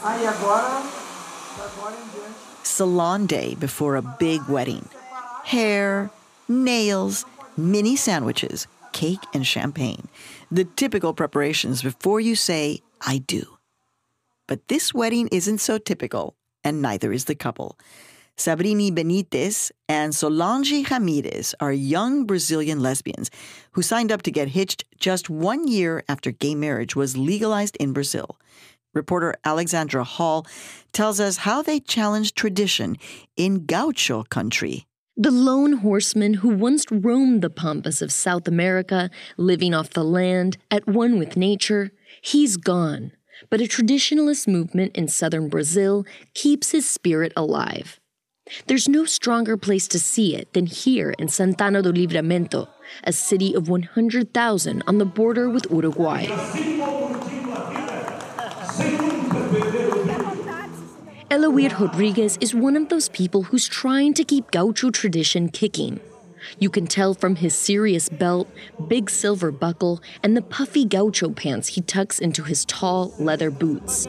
Salon day before a big wedding. Hair, nails, mini sandwiches, cake and champagne. The typical preparations before you say, I do. But this wedding isn't so typical, and neither is the couple. Sabrini Benitez and Solange Ramirez are young Brazilian lesbians who signed up to get hitched just 1 year after gay marriage was legalized in Brazil. Reporter Alexandra Hall tells us how they challenged tradition in gaucho country. The lone horseman who once roamed the pampas of South America, living off the land, at one with nature, he's gone. But a traditionalist movement in southern Brazil keeps his spirit alive. There's no stronger place to see it than here in Santana do Livramento, a city of 100,000 on the border with Uruguay. Eloir Rodriguez is one of those people who's trying to keep gaucho tradition kicking. You can tell from his serious belt, big silver buckle, and the puffy gaucho pants he tucks into his tall leather boots.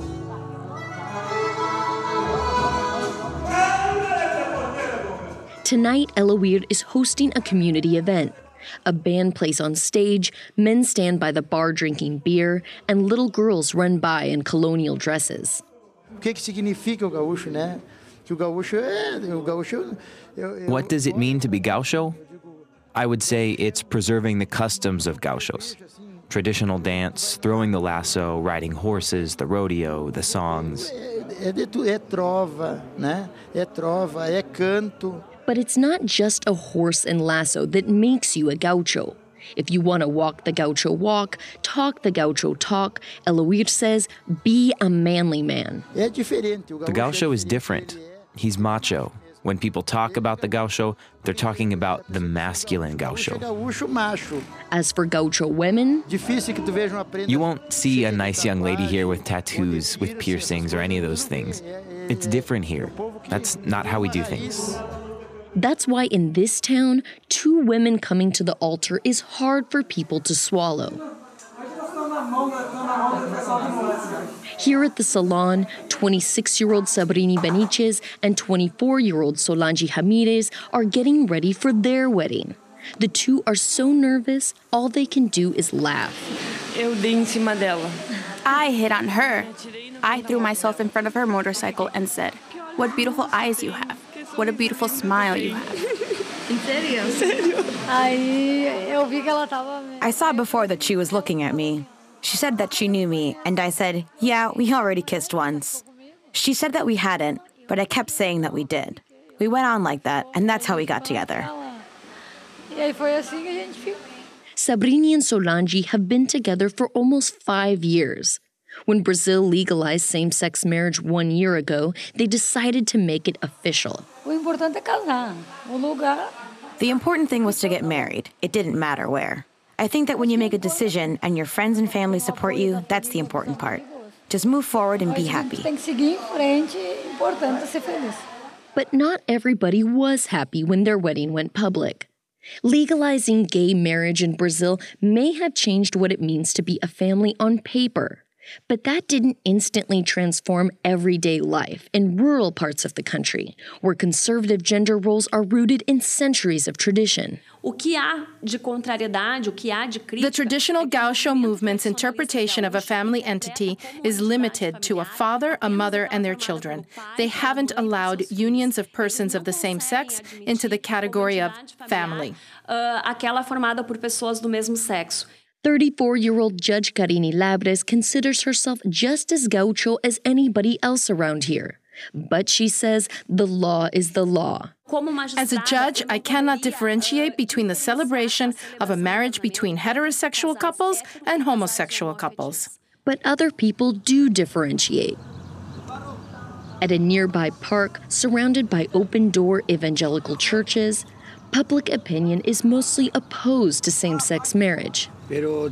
Tonight, Eloir is hosting a community event. A band plays on stage, men stand by the bar drinking beer, and little girls run by in colonial dresses. What does it mean to be gaucho? I would say it's preserving the customs of gauchos. Traditional dance, throwing the lasso, riding horses, the rodeo, the songs. But it's not just a horse and lasso that makes you a gaucho. If you want to walk the gaucho walk, talk the gaucho talk, Eloir says, be a manly man. The gaucho is different. He's macho. When people talk about the gaucho, they're talking about the masculine gaucho. As for gaucho women, you won't see a nice young lady here with tattoos, with piercings, or any of those things. It's different here. That's not how we do things. That's why in this town, 2 women coming to the altar is hard for people to swallow. Here at the salon, 26-year-old Sabrini Benitez and 24-year-old Solange Ramirez are getting ready for their wedding. The 2 are so nervous, all they can do is laugh. I hit on her. I threw myself in front of her motorcycle and said, "What beautiful eyes you have. What a beautiful smile you have." I saw before that she was looking at me. She said that she knew me, and I said, yeah, we already kissed once. She said that we hadn't, but I kept saying that we did. We went on like that, and that's how we got together. Sabrini and Solange have been together for almost 5 years. When Brazil legalized same-sex marriage 1 year ago, they decided to make it official. The important thing was to get married. It didn't matter where. I think that when you make a decision and your friends and family support you, that's the important part. Just move forward and be happy. But not everybody was happy when their wedding went public. Legalizing gay marriage in Brazil may have changed what it means to be a family on paper. But that didn't instantly transform everyday life in rural parts of the country, where conservative gender roles are rooted in centuries of tradition. The traditional gaucho movement's interpretation of a family entity is limited to a father, a mother, and their children. They haven't allowed unions of persons of the same sex into the category of family. 34-year-old Judge Karine Labres considers herself just as gaucho as anybody else around here. But she says the law is the law. As a judge, I cannot differentiate between the celebration of a marriage between heterosexual couples and homosexual couples. But other people do differentiate. At a nearby park, surrounded by open-door evangelical churches, public opinion is mostly opposed to same-sex marriage. The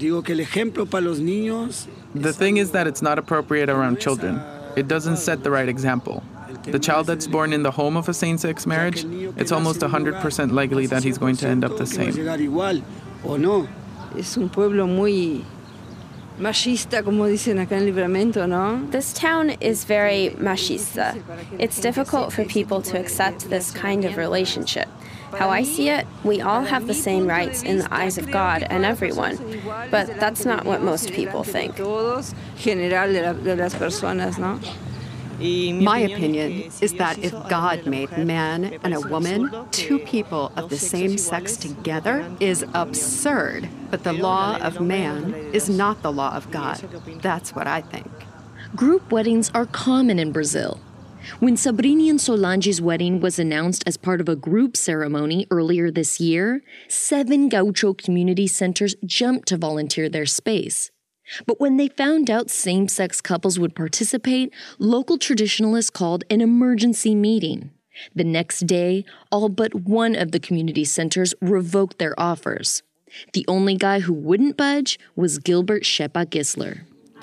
thing is that it's not appropriate around children. It doesn't set the right example. The child that's born in the home of a same-sex marriage, it's almost 100% likely that he's going to end up the same. Machista, como dicen acá en Livramento, ¿no? This town is very machista. It's difficult for people to accept this kind of relationship. How I see it, we all have the same rights in the eyes of God and everyone, but that's not what most people think. General de las personas, ¿no? My opinion is that if God made man and a woman, two people of the same sex together, is absurd. But the law of man is not the law of God. That's what I think. Group weddings are common in Brazil. When Sabrini and Solange's wedding was announced as part of a group ceremony earlier this year, 7 Gaucho community centers jumped to volunteer their space. But when they found out same-sex couples would participate, local traditionalists called an emergency meeting. The next day, all but one of the community centers revoked their offers. The only guy who wouldn't budge was Gilbert Shepa Gisler.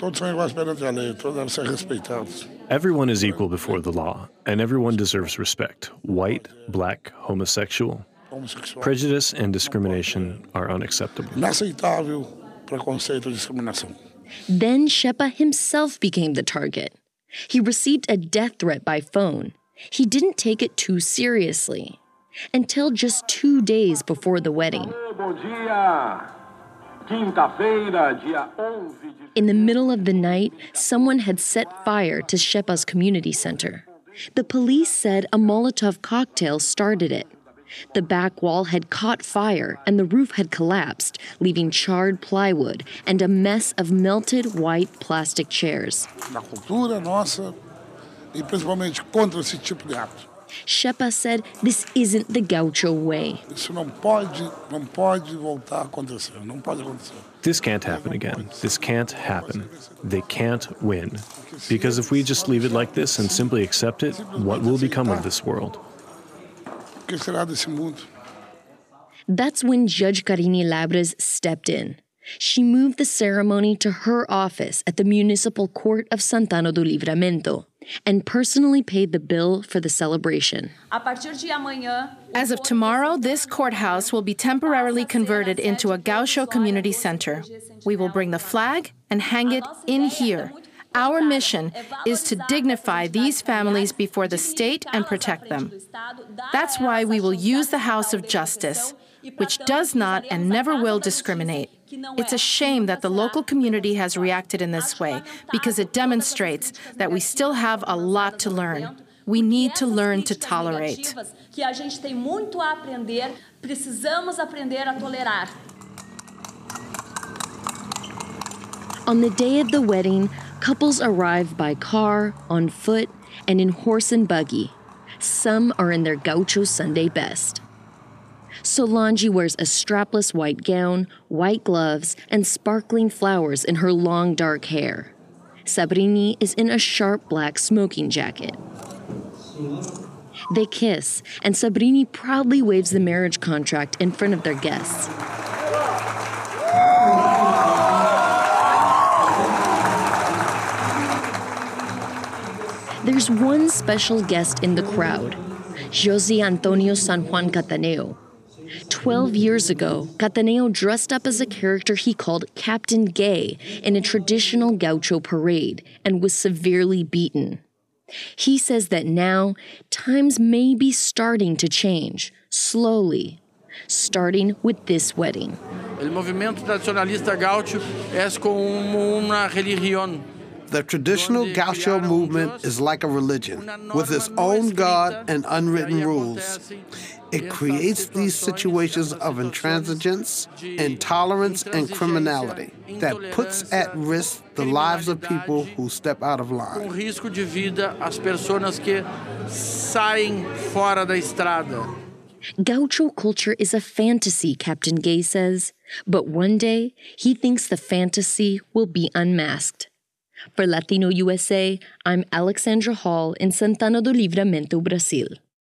Everyone is equal before the law, and everyone deserves respect, white, black, homosexual. Prejudice and discrimination are unacceptable. Then Shepa himself became the target. He received a death threat by phone. He didn't take it too seriously until just 2 days before the wedding. In the middle of the night, someone had set fire to Shepa's community center. The police said a Molotov cocktail started it. The back wall had caught fire and the roof had collapsed, leaving charred plywood and a mess of melted white plastic chairs. Shepa said this isn't the Gaucho way. This can't happen again. This can't happen. They can't win. Because if we just leave it like this and simply accept it, what will become of this world? That's when Judge Karine Labres stepped in. She moved the ceremony to her office at the Municipal Court of Santana do Livramento and personally paid the bill for the celebration. As of tomorrow, this courthouse will be temporarily converted into a Gaucho community center. We will bring the flag and hang it in here. Our mission is to dignify these families before the state and protect them. That's why we will use the House of Justice, which does not and never will discriminate. It's a shame that the local community has reacted in this way because it demonstrates that we still have a lot to learn. We need to learn to tolerate. On the day of the wedding, couples arrive by car, on foot, and in horse and buggy. Some are in their Gaucho Sunday best. Solange wears a strapless white gown, white gloves, and sparkling flowers in her long dark hair. Sabrini is in a sharp black smoking jacket. They kiss, and Sabrini proudly waves the marriage contract in front of their guests. There's one special guest in the crowd, José Antonio San Juan Cataneo. 12 years ago, Cataneo dressed up as a character he called Captain Gay in a traditional gaucho parade and was severely beaten. He says that now, times may be starting to change, slowly, starting with this wedding. El movimiento tradicionalista gaucho es como una religión. The traditional gaucho movement is like a religion, with its own God and unwritten rules. It creates these situations of intransigence, intolerance, and criminality that puts at risk the lives of people who step out of line. Com risco de vida as pessoas que saem fora da estrada. Gaucho culture is a fantasy, Captain Gay says, but one day he thinks the fantasy will be unmasked. For Latino USA, I'm Alexandra Hall in Santana do Livramento, Brazil.